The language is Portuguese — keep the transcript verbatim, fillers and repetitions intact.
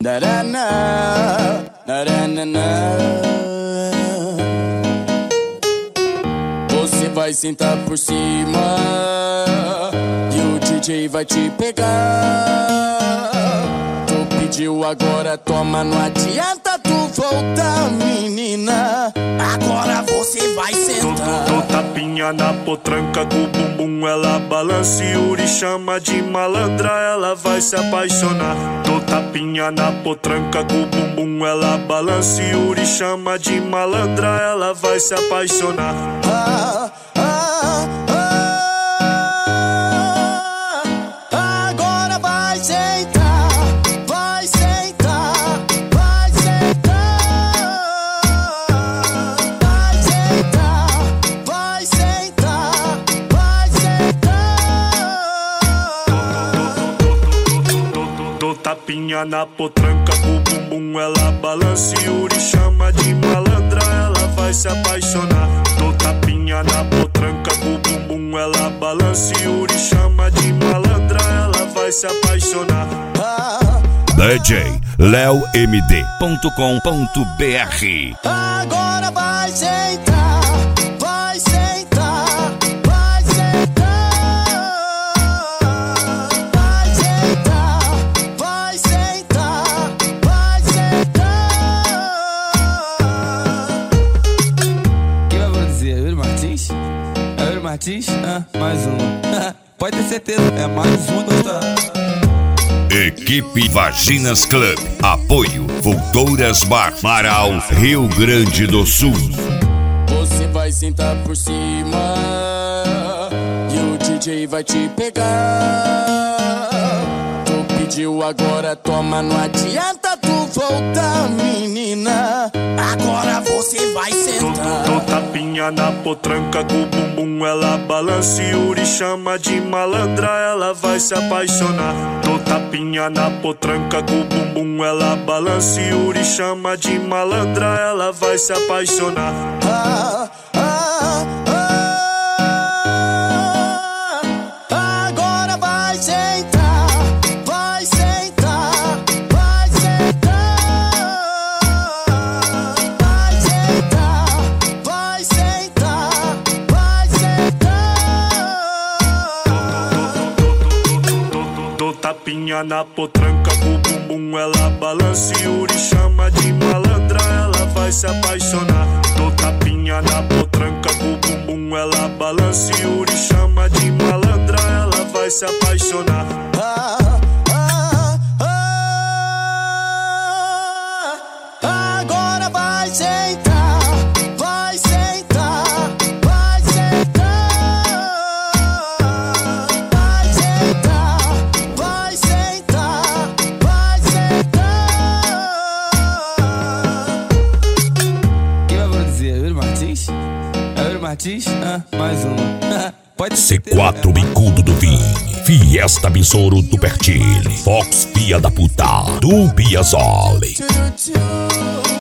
Narana, narana. Você vai sentar por cima e o D J vai te pegar. Tu pediu, agora toma, não adianta tu voltar, menina. Agora você vai sentar. Dou tapinha na potranca com o bumbum, ela balança e Yuri chama de malandra, ela vai se apaixonar. Dou tapinha na potranca com o bumbum, ela balança e Yuri chama de malandra, ela vai se apaixonar. Ah, ah, ah, agora vai sentar, vai sentar, vai sentar, vai sentar, vai sentar, vai sentar. Dou tapinha na potranca com o bumbum, ela balança e Yuri chama de malandra, ela vai se apaixonar. Dou tapinha na potranca com o bumbum, ela balança e Yuri chama de malandra, ela vai se apaixonar. D J Leo M D ponto com ponto B R. Agora vai sentar, vai sentar, vai sentar, vai sentar, vai sentar, vai sentar. Quem vai produzir? Yuri Martins? É Yuri Martins? Ah, mais um. Pode ter certeza, é mais um gostado. Equipe Vaginas Club. Apoio Vulturas Bar, Marau, Rio Grande do Sul. Você vai sentar por cima e o D J vai te pegar. Tu pediu, agora toma, não adianta tu voltar, menina. Agora você vai sentar. Dou tapinha na potranca com o bumbum, ela balança e Yuri chama de malandra, ela vai se apaixonar. Dou tapinha na potranca com o bumbum, ela balança e Yuri chama de malandra, ela vai se apaixonar. Ah, ah, ah, agora vai sentar, vai sentar, vai sentar, vai sentar, vai sentar, vai sentar. Dou tapinha na potranca com o bumbum, ela balança e Yuri chama de malandra, ela vai se apaixonar. Dou tapinha na potranca com o bumbum, ela balança e Yuri chama de malandra, ela vai se apaixonar. Ah, ah, ah, agora vai sentar, vai sentar, vai sentar, vai sentar, vai sentar, vai sentar. Quem vai produzir? Yuri Martins? É Yuri Martins? Ah, mais um. Pode ter C certeza, quatro é mais Bicudo do Vim, Fiesta Besouro do Pertile, Fox Pia da Puta, do Piazzoli. Tchu, tchu.